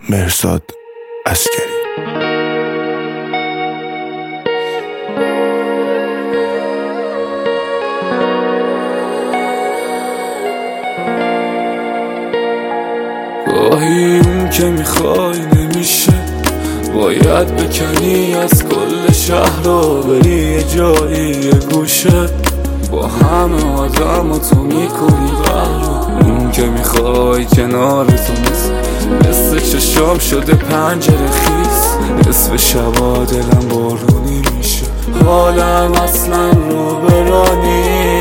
مهرزاد عسکری. گاهی اون که میخوای نمیشه، باید بکنی از کل شهر رو بری یه جایی یه گوشه، با همه آدم و تو میکنی قهر. اون که میخوای کنار تو مثل چشام شده پنجره خیس، نصف شبا دلم بارونی میشه، حالم اصلا رو برانی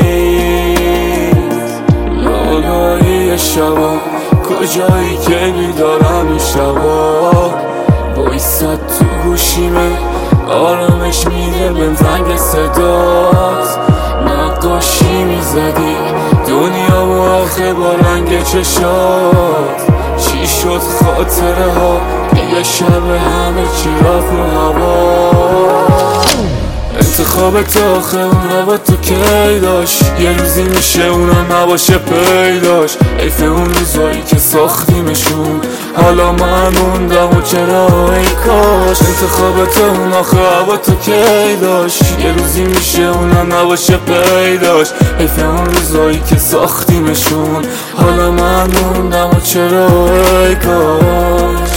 لالایی شبا. کجایی که بیدارم این شبا، بایستد تو گوشیمه آرامش میده به زنگ صدات. نقاشی میزدی دنیا و آخه با رنگ چشات، چی شد خاطره ها یه شب همه چی رفت رو هوا. انتخابت آخه اون هوا تو کی داشت، یه روزی میشه اونم نباشه پیداش. حیف اون روزایی که ساختیمشون، حالا من موندم و چرا ای کاش. انتخابت اون آخه هوا تو کی داشت، یه روزی میشه اونم نباشه پیداش. حیف اون روزایی که ساختیمشون، حالا من موندم و چرا ای کاش.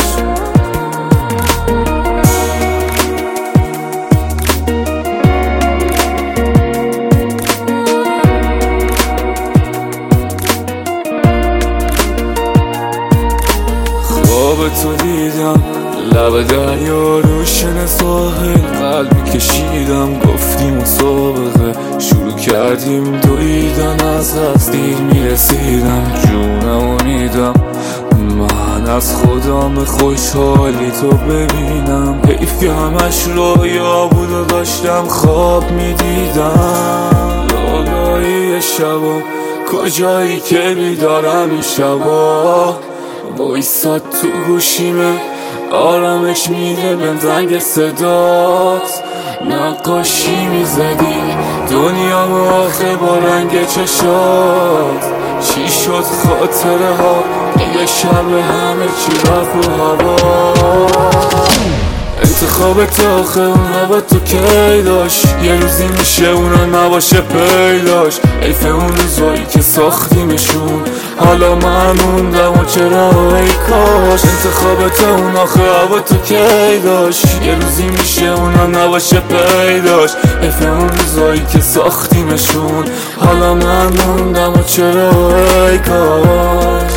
خواب تو دیدم لب دریا روشن ساحل، قلبی کشیدم گفتیم مسابقه شروع کردیم دویدن، از دیر میرسیدم جونم میدم. من از خودم خوشحالی تو ببینم، حیف که همش رویا بود و داشتم خواب میدیدم. لالایی شبا کجایی که بیدارم این شبا، بایستاد تو گوشیمه آرامش میده به زنگ صدات. نقاشی میزدی دنیا و آخه با رنگ چشات، چی شد خاطره ها یه شب همه چی رفت رو هوا. انتخابت آخه اون هوا تو کی داشت، یه روزی میشه اونم نباشه پیداش. حیف اون روزایی که ساختیمشون، حالا من موندم و چرا ای کاش. انتخابت اون آخه هوا تو کی داشت، یه روزی میشه اونم نباشه پیداش. حیف اون روزایی که ساختیمشون، حالا من موندم و چرا ای کاش.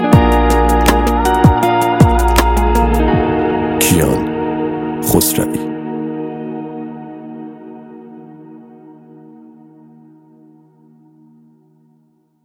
کیان خسروی.